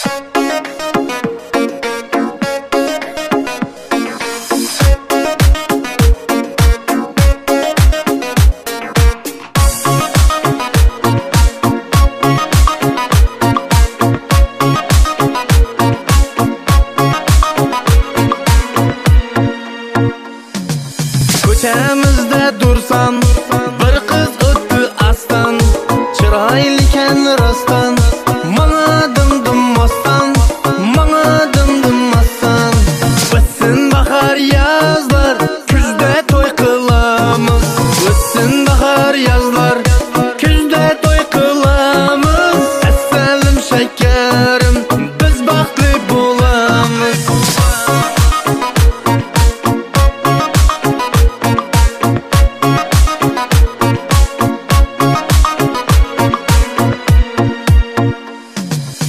Ko'chamizda dursan, bir qiz o'tdi astan, chiroylikan rostdan, manga dimdimmasdan, manga dimdimmasdan. O'tsin bahar yozlar, kuzda to'y qilamiz. O'tsin bahar yozlar, kuzda to'y qilamiz. Assalim shakarim, biz baxtli bo'lamiz.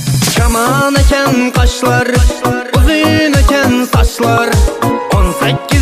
Kaman ekan qoshlar, uzun ekan sochlar, 18